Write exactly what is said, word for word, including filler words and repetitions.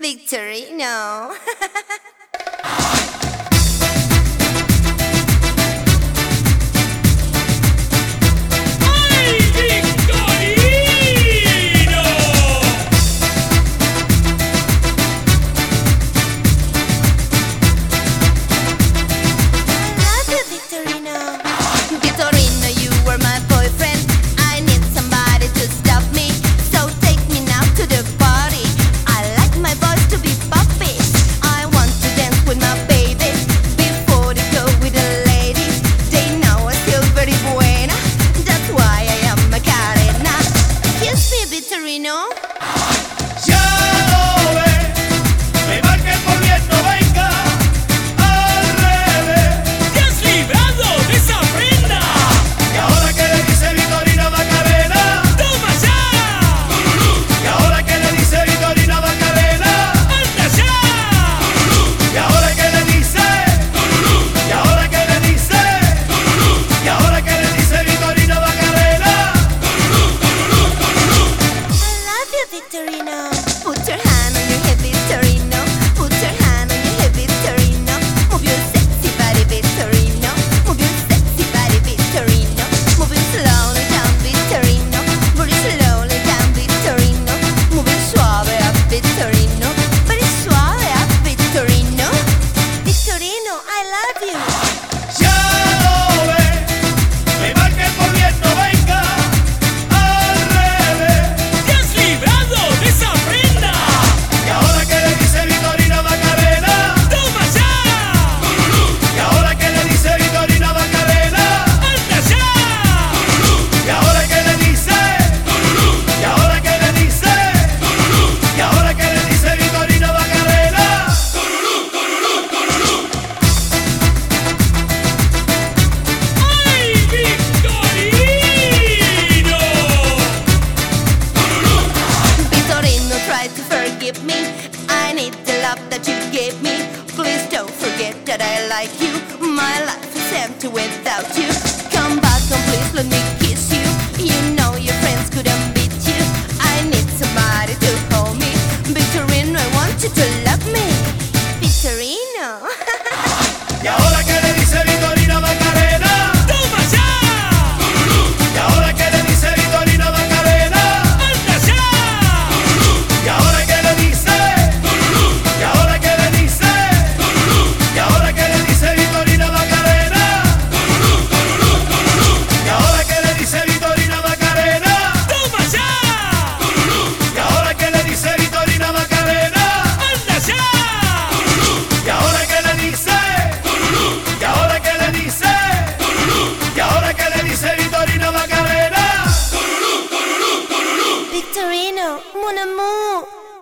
Victorino. ¡Ay, Victorino! I love you, Victorino. Victorino, you were my boyfriend. I need somebody to stop me. So take me now to the party. I like my boys to be puppies. I want to dance with my babies. Before they go with the ladies, they know I feel very buena. That's why I am Macarena. Kiss me, Victorino. Ya lo ves, me marques por viento, venga, al revés. ¡Te has librado de esa prenda! Y ahora que le dice Victorino Macarena, ¡toma ya! Y ahora que le dice Victorino Macarena, ¡anda ya! Y ahora que le dice, y ahora que le dice, y ahora que le dice Victorino Macarena. I love you, Victorino. Put your hand on your hip, Victorino. Put your hand on your hip, Victorino. Move your sexy body, Victorino. Move your sexy body, Victorino. Move it slowly down, Victorino. Very slowly down, Victorino. Move it suave up, Victorino. Very suave up, Victorino. Victorino, I love you. Ya lo ves, me marques por viento, venga, al revés. ¡Te has librado de esa prenda! Y ahora que le dice Victorino Macarena, ¡toma ya! Y ahora que le dice Victorino Macarena, ¡anda ya! Y ahora que le dice, y ahora que le dice, y ahora que le dice Victorino Macarena. ¡Ay, Victorino! Victorino, try to forgive me. I need the love that you gave me. Please don't forget that I like you. My life is empty without you. Come back and please let me kiss you. You know your friends couldn't beat you. I need somebody to hold me. Victorino, I want you to love me. Victorino. Y ahora que le dice Victorino Macarena, ¡toma ya! Y ahora que le dice Victorino Macarena, ¡anda ya! Y ahora que le dice, y ahora que le dice, y ahora que le dice Victorino Macarena, y ahora que le dice Victorino Macarena, ¡toma ya! Y ahora que le dice Victorino Macarena, ¡anda ya! Y ahora que le dice, y ahora que le dice, y ahora que le dice Victorino Macarena. Victorino, mon amour.